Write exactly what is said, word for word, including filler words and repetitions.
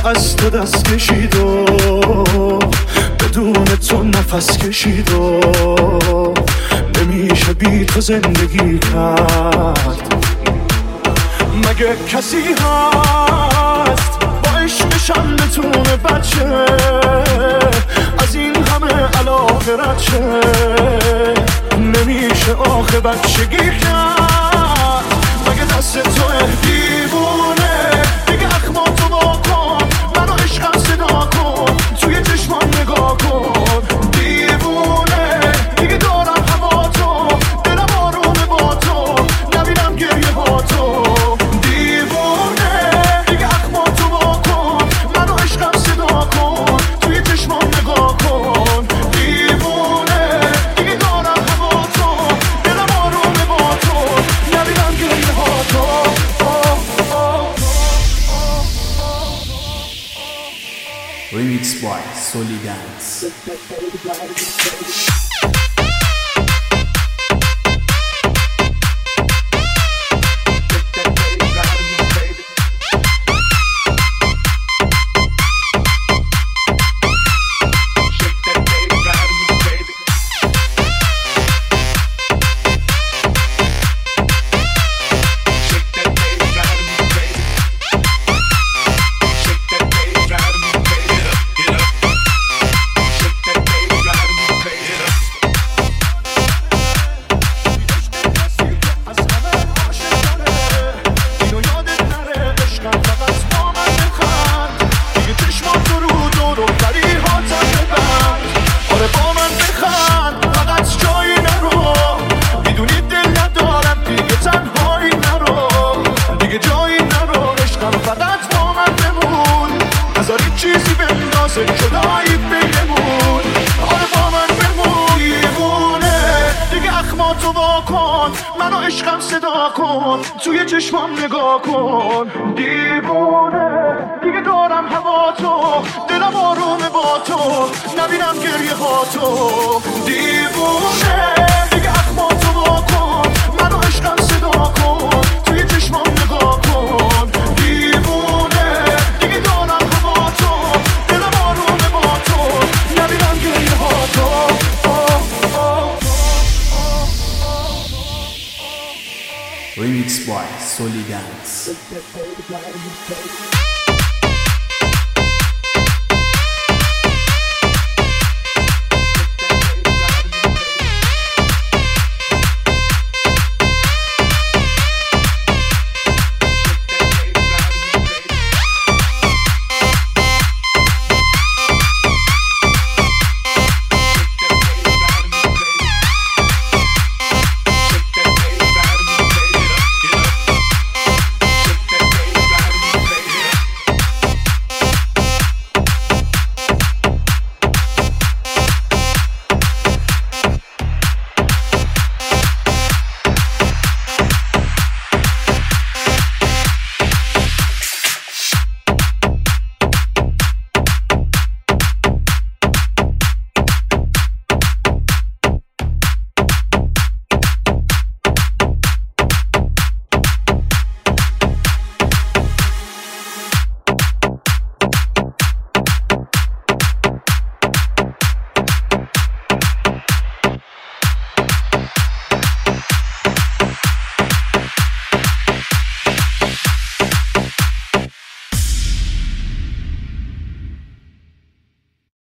از تو دست کشید و بدون تو نفس کشید و نمیشه بی تو زندگی کرد. مگه کسی هست با عشقشم بتونه بچه از این همه علاقه رد شه؟ نمیشه آخه بچگی کرد. مگه دست توه دیوونه دیگه اخماتو واکن، منو عشقم صدا کن، توی چشمان نگاه کن. دیوونه دیگه دارم هوا تو، دلم آرومه با تو، نبینم گریه ها تو. دیوونه دیگه اخماتو واکن، منو عشقم صدا کن، توی چشمان نگاه کن. دیوونه دیگه دارم هوا تو، دلم آرومه با تو، نبینم گریه ها تو. Remix by Soli Dance. چیزی بندازه جدایی بگمون، آره با من بمون. دیوونه دیگه اخماتو واکن، منو عشقم صدا کن، توی چشمام نگاه کن. دیوونه دیگه دارم هوا تو، دلم آرومه با تو، نبینم گریه ها تو. دیوونه دیگه اخماتو واکن، منو عشقم صدا کن، توی چشمام نگاه کن. دیوونه دیگه دارم هوا تو، دلم آرومه با تو، نبینم گریه ها تو. Remix by Soli Dance.